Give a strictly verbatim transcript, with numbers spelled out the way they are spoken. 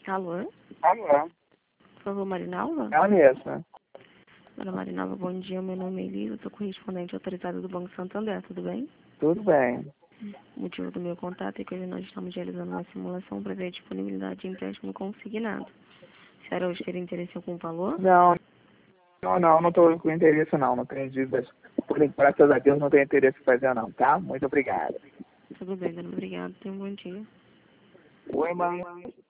Alô? Alô? Por favor, Marinalva? É a mesma. Dona Marinalva, bom dia. Meu nome é Elisa, sou correspondente autorizada do Banco Santander, tudo bem? Tudo bem. O motivo do meu contato é que hoje nós estamos realizando uma simulação para ver a disponibilidade de empréstimo consignado. A senhora hoje teria interesse em algum valor? Não, não, não, não estou com interesse não, não tenho dívidas. Por graças a Deus não tenho interesse em fazer não, tá? Muito obrigado. Tudo bem, dona. Obrigada. Tenha um bom dia. Oi, mãe.